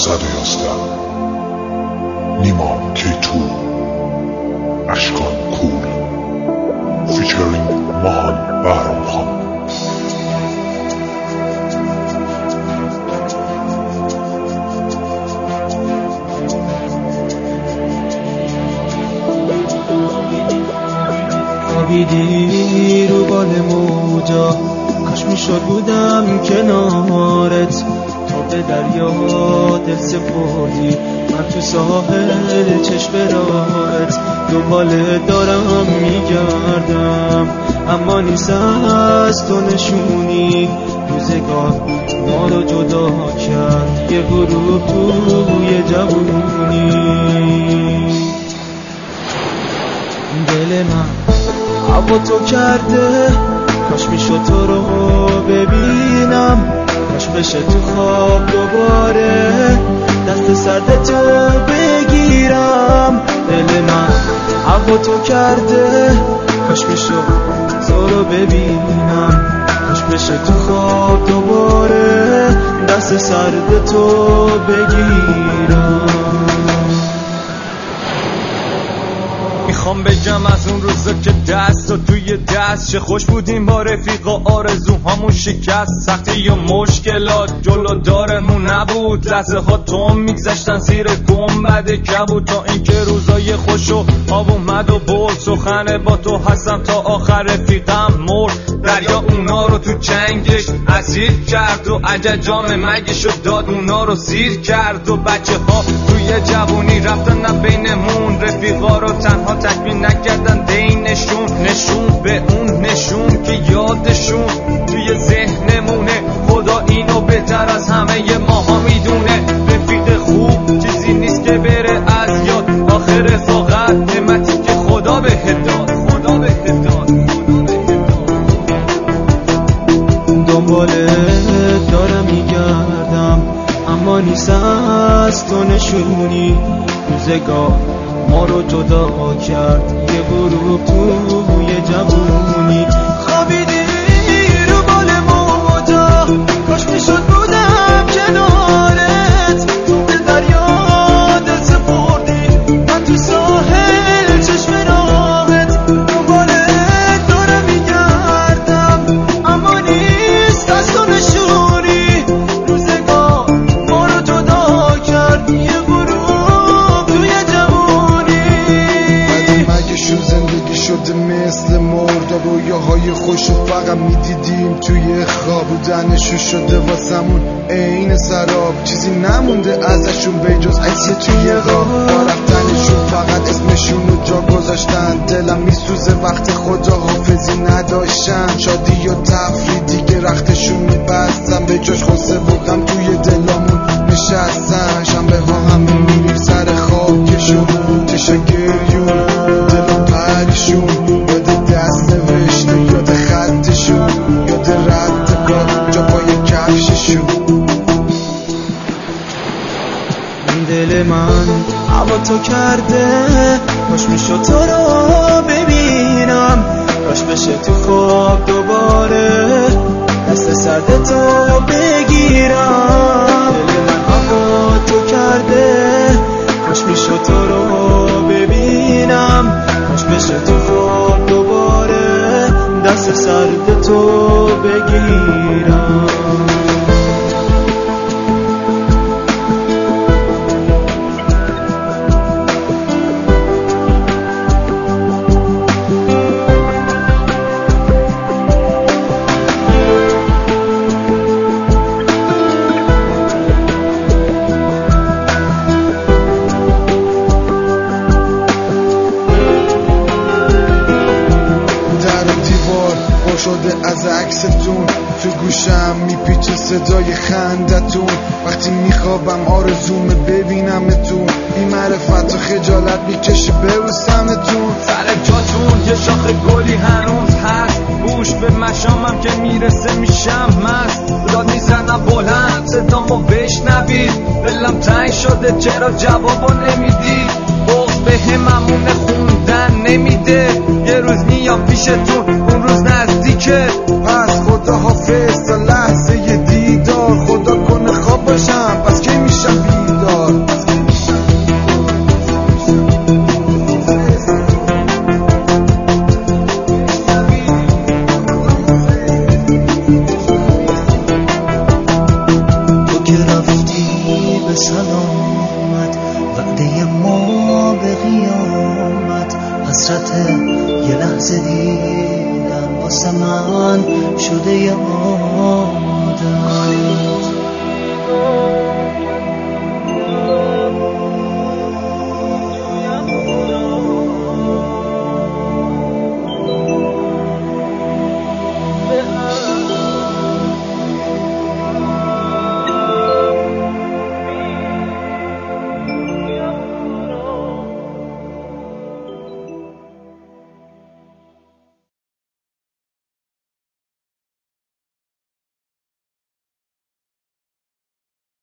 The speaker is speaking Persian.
نیما K2 اشکان کول فیچرینگ ماهان بهرام خان. خوابیدی رو بال موجا، کاش میشد بودم کنارت، تو به دریا دل سپردی، من تو ساحل چشم راهت دنبالت دارم میگردم، اما نیست از تو نشونی، روزگار ما رو جدا کرد یه غروب توی جوونی. دل من هوا تو کرده، کاش میشد تو رو ببینم، کاش بشه تو خواب دوباره دست سرد تو بگیرم. دل من هوا تو کرده، کاش میشد تو رو ببینم، کاش بشه تو خواب دوباره دست سرد تو بگیرم. میخوام بگم از اون روزا که دست و توی دست چه خوش بودیم با رفیقا، آرزوهامون شکست، سختی و مشکلات جلو دارمون نبود، لحظه ها توم میگذشتن زیر گنبد کبود، تا اینکه روزای خوشو آب اومد و برد، سخن با تو هستم تا آخر رفیقم مرد، دریا اونا رو تو چنگش اسیر کرد و عجب جام مگشو داد اونا رو سیر کرد، و بچه ها توی جوونی رفتن نه بینمون، رفیقا رو تنها تکمیل نکردن دینشون، نشون به اون نشون که یادشون توی ذهنمونه، خدا اینو بهتر از همه ماها میدونه، رفیق خوب چیزی نیست که بره از یاد، آخر رفاقت نعمتی که خدا بهت داد، خدا بهت داد، خدا بهت داد. دنبالت دارم میگردم، اما نیست از تو نشونی، روزگار ما رو جدا کرد یه غروب توی جوونی. خوابیدی رو بال موجا، کاش میشد بودم کنارت، تو به دریا دل سپردی، من تو ساحل چشم راهت دنبالت دارم میگردم، اما نیست از تو نشونی، روزگار ما رو جدا کرد یه مثل مردا، رویاهای خوشو فقط میدیدیم توی خواب، بودنشون شده واسمون عین سراب، چیزی نمونده ازشون بجز عکس توی راه، با رفتنشون فقط اسمشون رو جا گذاشتن، دلم میسوزه وقت خداحافظی نداشتن، شادی و تفریح دیگه رختشون میبستن، به جاش خسته و غم توی دلامون نشستن، شنبه ها همه میریم سر خاکشون، چشا گریون دلم پریشون، یاد دست نوشته یاد خطشون، یاد رد باد جا پای کفششون. دل من هوا تو کرده، کاش میشد تو رو ببینم، کاش بشه تو خواب دوباره دست سرد تو بگیرم. دل من هوا تو کرده، کاش میشد تو رو ببینم، کاش بشه تو خواب دوباره دست سرد تو بگیرم. شده از عکستون، تو گوشم میپیچه صدای خندتون، وقتی میخوابم آرزومه ببینمتون، بی معرفت و خجالت میکشه ببوسمتون، سر جاتون یه شاخ گلی هنوز هست، گوش به مشامم که میرسه میشم مست، داد میزنم بلند صدامو بشنوید، دلم تنگ شده چرا جوابو نمیدی، بغض به هممونه خوندن نمیده، یه روز میام پیشتون اون روز نزدیکه، پس خدا حافظ تا لحظه دیدار، خدا کنه خواب باشم پس کی میشم بیدار. شده یادم.